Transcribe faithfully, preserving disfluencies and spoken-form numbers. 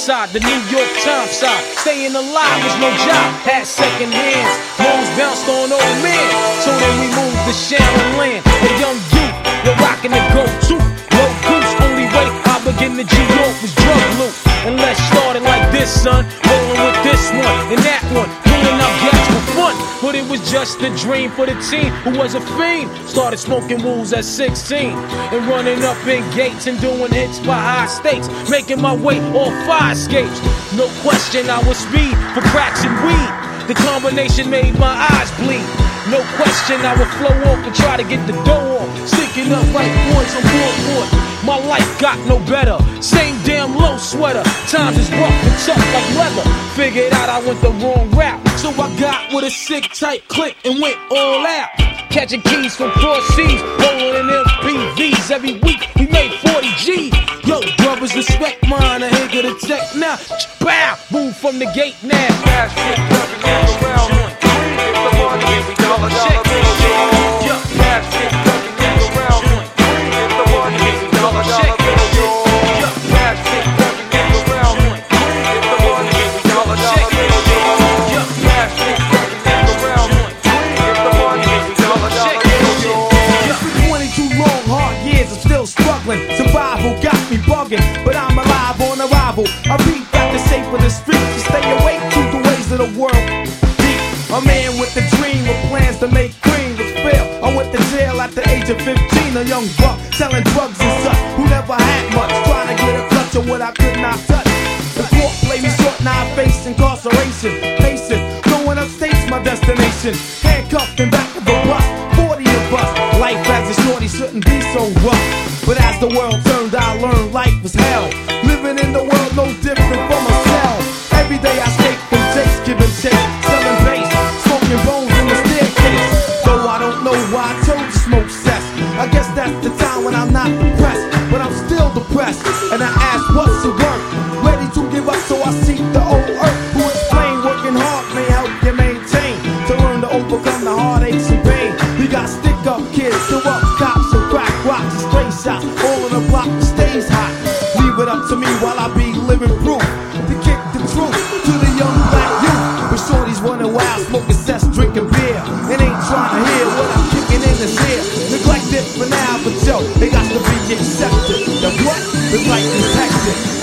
side, the New York Times side. Staying alive was no job, had second hands. Moans bounced on old men. So then we moved to Sharon Land. A young youth, you're rocking the go-to. Low goose, only way I begin to G York was drug loot. And let's start it like this, son. Rolling with this one and that one. Pulling up gas for fun. But it was just a dream for the team who was a fiend. Started smoking wools at sixteen. And running up in gates and doing hits by high stakes. Making my way off fire escapes. No question I was speed for cracks and weed. The combination made my eyes bleed. No question I would flow off and try to get the dough off. Sticking up like boys on board. My life got no better. Same damn low sweater. Times is rough and tough like leather. Figured out I went the wrong route. So I got with a sick tight click and went all out. Catching keys from cross seas. Rolling in M P Vs. Every week we made forty G's. Yo, brothers respect mine. I here to the tech now. Bow, move from the gate now. Fast shit coming all around. It's the money, every dollar, dollar bill, yo. Fast shit coming all around. It's the money, every dollar, dollar bill, yo. Fast shit coming all around. It's the money, every dollar, dollar bill, yo. Fast shit coming all around. It's the money, every dollar, dollar bill, yo. It's been twenty-two long, hard years, I'm still struggling. Survival got me bugging, but I'm alive on arrival. I read got to say for the streets to stay awake to the ways of the world. Deep, a man with a dream, with plans to make cream, was fail. I went to jail at the age of fifteen, a young buck selling drugs and such, who never had much, trying to get a clutch of what I could not touch. The court played me short, now I face incarceration. Pacing, going upstate's my destination. Handcuffed in back of the bus, forty of us. Life as a shorty shouldn't be so rough. But as the world turned, I learned life was hell. Living in the world no different from a cell. Every day I escape from takes, giving chase, selling bass, smoking bones in the staircase. Though I don't know why I chose to smoke cess. I guess that's the time when I'm not depressed, but I'm still depressed. And I ask, what's it worth? Ready to give up, so I seek the old earth. Who explain working hard may help you maintain, to learn to overcome the heartaches and pain. We got stick up kids, fill up cops and crack rocks and stray shots. All in the block stays hot. Leave it up to me while I be living proof to kick the truth to the young black youth. But shorties running wild, smoking cess, drinking beer, and ain't trying to hear what I'm kicking in his ear. Neglected for now, but yo, they got to be accepted. The what? The life is hectic.